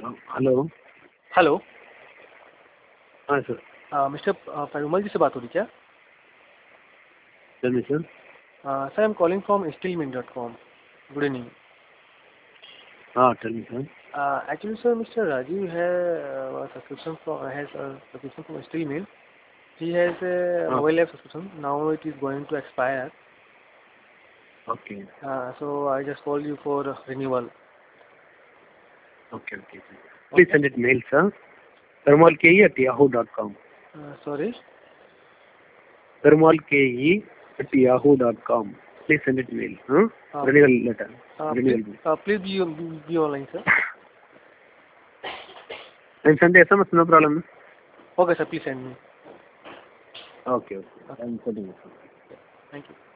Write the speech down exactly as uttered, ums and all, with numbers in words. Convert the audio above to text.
Hello. Hello. हाँ sir. Mister Perumal ji से बात हो रही क्या? Tell me sir. Sir I am calling from steel mill dot com. Good evening. हाँ tell me sir. Actually sir mister Rajiv है subscription has a subscription from Steelmill. He has a हाँ mobile app subscription. Now it is going to expire. Okay Uh, so I just called you for renewal. Okay okay please Okay. Send it mail sir. perumal ke at yahoo dot com। Uh, sorry. perumal ke at yahoo dot com। Please send it mail. Huh? Uh, Renewal letter. uh, Renewal please, bill. uh, please be, be, be online, sir. And send the S M S, no problem. Okay, sir. Please send me. Okay, okay. I'm sending it. Thank you.